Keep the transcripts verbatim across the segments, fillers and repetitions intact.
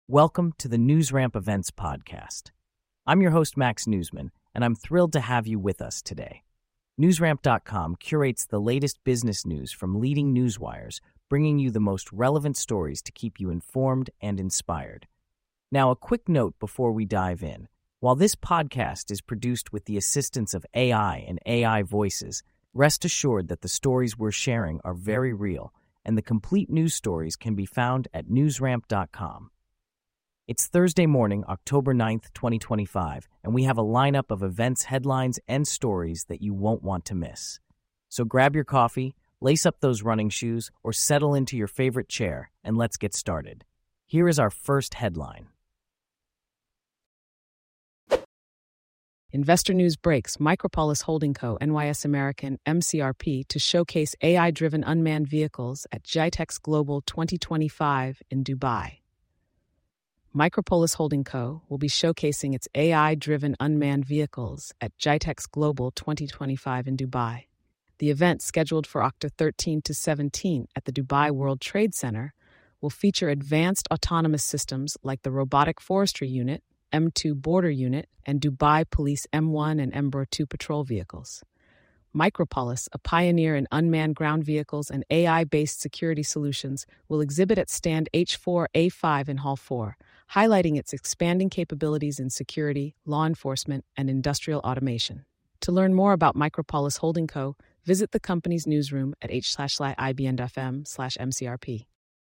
Welcome to the NewsRamp Events Podcast. I'm your host, Max Newsman, and I'm thrilled to have you with us today. NewsRamp dot com curates the latest business news from leading newswires, bringing you the most relevant stories to keep you informed and inspired. Now, a quick note before we dive in. While this podcast is produced with the assistance of A I and A I voices, rest assured that the stories we're sharing are very real, and the complete news stories can be found at NewsRamp dot com. It's Thursday morning, October ninth, twenty twenty-five, and we have a lineup of events, headlines, and stories that you won't want to miss. So grab your coffee, lace up those running shoes, or settle into your favorite chair, and let's get started. Here is our first headline. Investor News breaks Micropolis Holding Co., N Y S American, M C R P, to showcase A I-driven unmanned vehicles at GITEX Global twenty twenty-five in Dubai. Micropolis Holding Co. will be showcasing its A I-driven unmanned vehicles at GITEX Global twenty twenty-five in Dubai. The event, scheduled for October thirteenth to seventeenth at the Dubai World Trade Center, will feature advanced autonomous systems like the Robotic Forestry Unit, M two Border Unit, and Dubai Police M one and Embraer two patrol vehicles. Micropolis, a pioneer in unmanned ground vehicles and A I-based security solutions, will exhibit at stand H four A five in Hall four, highlighting its expanding capabilities in security, law enforcement, and industrial automation. To learn more about Micropolis Holding Co., visit the company's newsroom at h slash ibn.fm slash mcrp.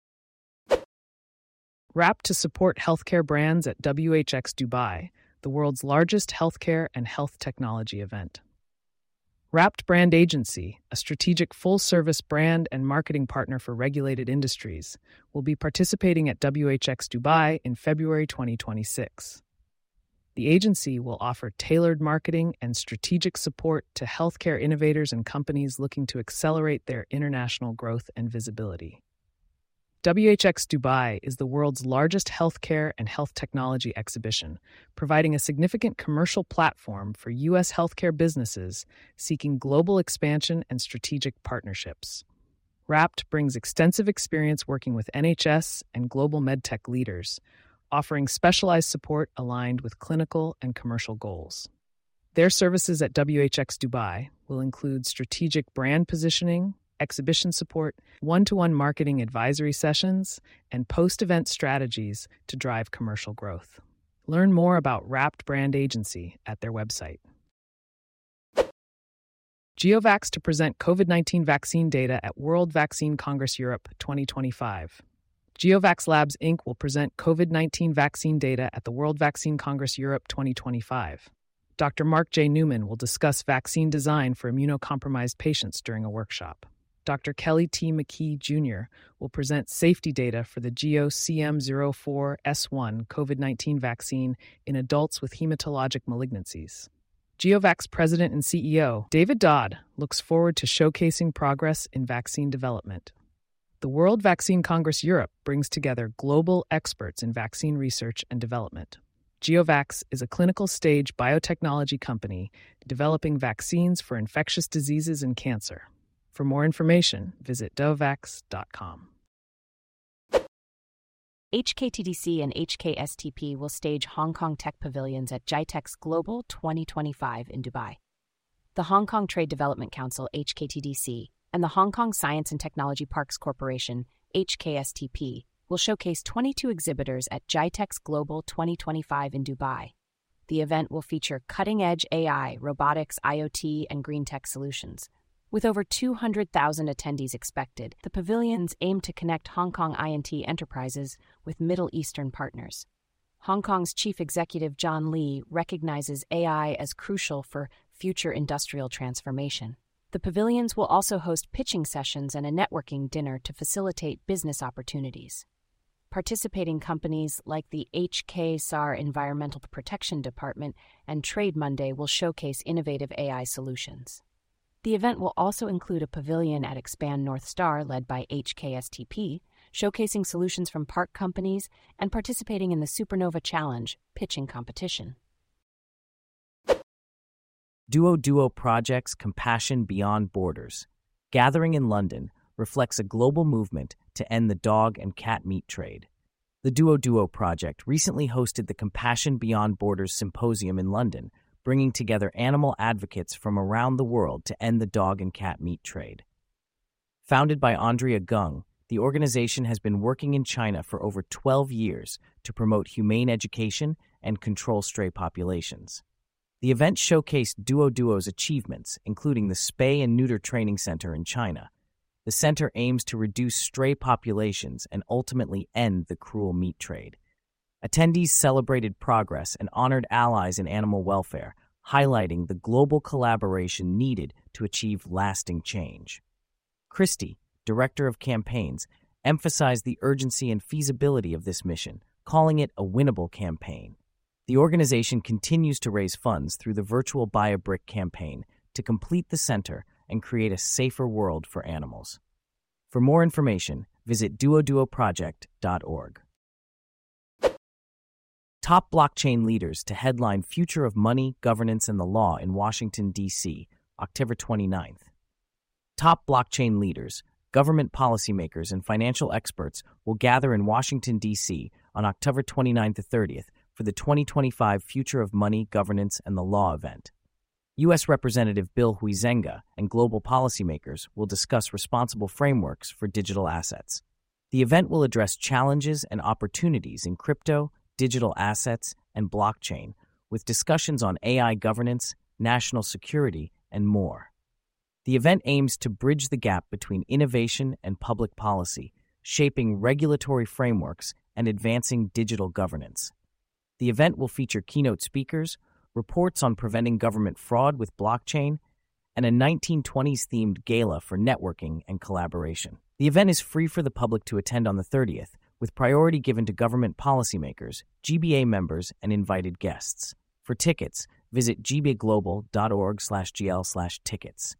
Wrapped to support healthcare brands at W H X Dubai, the world's largest healthcare and health technology event. Wrapped Brand Agency, a strategic full-service brand and marketing partner for regulated industries, will be participating at W H X Dubai in February twenty twenty-six. The agency will offer tailored marketing and strategic support to healthcare innovators and companies looking to accelerate their international growth and visibility. W H X Dubai is the world's largest healthcare and health technology exhibition, providing a significant commercial platform for U S healthcare businesses seeking global expansion and strategic partnerships. Wrapped brings extensive experience working with N H S and global medtech leaders, offering specialized support aligned with clinical and commercial goals. Their services at W H X Dubai will include strategic brand positioning, exhibition support, one-to-one marketing advisory sessions, and post-event strategies to drive commercial growth. Learn more about Wrapped Brand Agency at their website. GeoVax to present COVID nineteen vaccine data at World Vaccine Congress Europe twenty twenty-five. GeoVax Labs, Incorporated will present COVID nineteen vaccine data at the World Vaccine Congress Europe twenty twenty-five. Doctor Mark J. Newman will discuss vaccine design for immunocompromised patients during a workshop. Doctor Kelly T. McKee, Junior will present safety data for the Geo C M zero four S one COVID nineteen vaccine in adults with hematologic malignancies. GeoVax President and C E O David Dodd looks forward to showcasing progress in vaccine development. The World Vaccine Congress Europe brings together global experts in vaccine research and development. GeoVax is a clinical-stage biotechnology company developing vaccines for infectious diseases and cancer. For more information, visit dovax dot com. H K T D C and H K S T P will stage Hong Kong Tech Pavilions at GITEX Global twenty twenty-five in Dubai. The Hong Kong Trade Development Council, H K T D C, and the Hong Kong Science and Technology Parks Corporation, H K S T P, will showcase twenty-two exhibitors at GITEX Global twenty twenty-five in Dubai. The event will feature cutting-edge A I, robotics, I O T, and green tech solutions. With over two hundred thousand attendees expected, the pavilions aim to connect Hong Kong I and T enterprises with Middle Eastern partners. Hong Kong's Chief Executive John Lee recognizes A I as crucial for future industrial transformation. The pavilions will also host pitching sessions and a networking dinner to facilitate business opportunities. Participating companies like the H K S A R Environmental Protection Department and Trade Monday will showcase innovative A I solutions. The event will also include a pavilion at Expand North Star led by H K S T P, showcasing solutions from park companies and participating in the Supernova Challenge pitching competition. Duo Duo Project's Compassion Beyond Borders, gathering in London, reflects a global movement to end the dog and cat meat trade. The Duo Duo Project recently hosted the Compassion Beyond Borders Symposium in London, bringing together animal advocates from around the world to end the dog and cat meat trade. Founded by Andrea Gung, the organization has been working in China for over twelve years to promote humane education and control stray populations. The event showcased Duo Duo's achievements, including the Spay and Neuter Training Center in China. The center aims to reduce stray populations and ultimately end the cruel meat trade. Attendees celebrated progress and honored allies in animal welfare, highlighting the global collaboration needed to achieve lasting change. Christie, Director of Campaigns, emphasized the urgency and feasibility of this mission, calling it a winnable campaign. The organization continues to raise funds through the virtual Buy a Brick campaign to complete the center and create a safer world for animals. For more information, visit duo duo project dot org. Top blockchain leaders to headline Future of Money, Governance, and the Law in Washington, D C, October twenty-ninth. Top blockchain leaders, government policymakers, and financial experts will gather in Washington, D C on October twenty-ninth to thirtieth for the twenty twenty-five Future of Money, Governance, and the Law event. U S Representative Bill Huizenga and global policymakers will discuss responsible frameworks for digital assets. The event will address challenges and opportunities in crypto, digital assets, and blockchain, with discussions on A I governance, national security, and more. The event aims to bridge the gap between innovation and public policy, shaping regulatory frameworks and advancing digital governance. The event will feature keynote speakers, reports on preventing government fraud with blockchain, and a nineteen twenties-themed gala for networking and collaboration. The event is free for the public to attend on the thirtieth, with priority given to government policymakers, G B A members, and invited guests. For tickets, visit g b a global dot org slash g l slash tickets.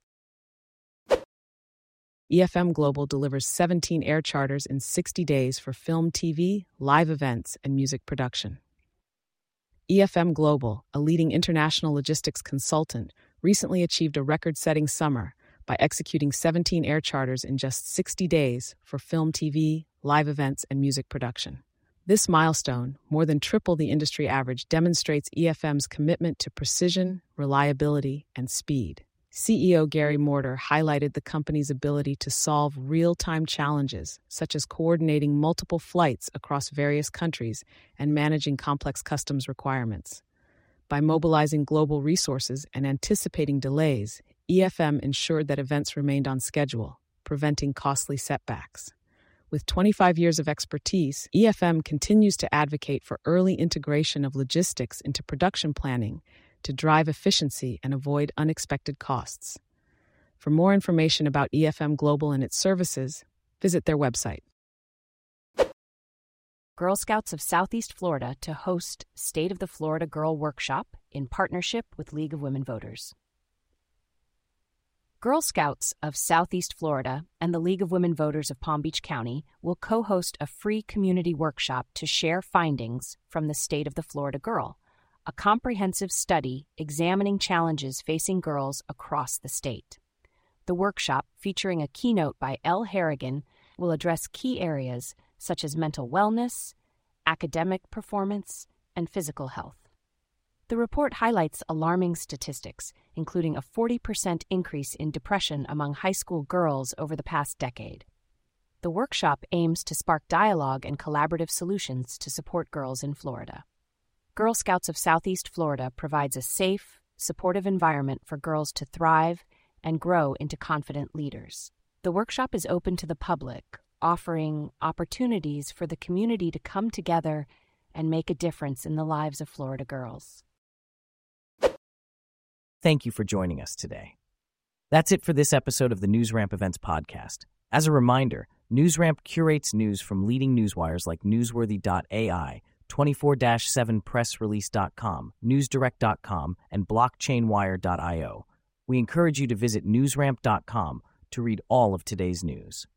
E F M Global delivers seventeen air charters in sixty days for film, T V, live events, and music production. E F M Global, a leading international logistics consultant, recently achieved a record-setting summer by executing seventeen air charters in just sixty days for film, T V, live events, and music production. This milestone, more than triple the industry average, demonstrates E F M's commitment to precision, reliability, and speed. C E O Gary Morter highlighted the company's ability to solve real-time challenges, such as coordinating multiple flights across various countries and managing complex customs requirements. By mobilizing global resources and anticipating delays, E F M ensured that events remained on schedule, preventing costly setbacks. With twenty-five years of expertise, E F M continues to advocate for early integration of logistics into production planning to drive efficiency and avoid unexpected costs. For more information about E F M Global and its services, visit their website. Girl Scouts of Southeast Florida to host State of the Florida Girl Workshop in partnership with League of Women Voters. Girl Scouts of Southeast Florida and the League of Women Voters of Palm Beach County will co-host a free community workshop to share findings from the State of the Florida Girl, a comprehensive study examining challenges facing girls across the state. The workshop, featuring a keynote by Elle Harrigan, will address key areas such as mental wellness, academic performance, and physical health. The report highlights alarming statistics, including a forty percent increase in depression among high school girls over the past decade. The workshop aims to spark dialogue and collaborative solutions to support girls in Florida. Girl Scouts of Southeast Florida provides a safe, supportive environment for girls to thrive and grow into confident leaders. The workshop is open to the public, offering opportunities for the community to come together and make a difference in the lives of Florida girls. Thank you for joining us today. That's it for this episode of the NewsRamp Events Podcast. As a reminder, NewsRamp curates news from leading newswires like newsworthy dot a i, twenty-four seven press release dot com, newsdirect dot com, and blockchain wire dot io. We encourage you to visit newsramp dot com to read all of today's news.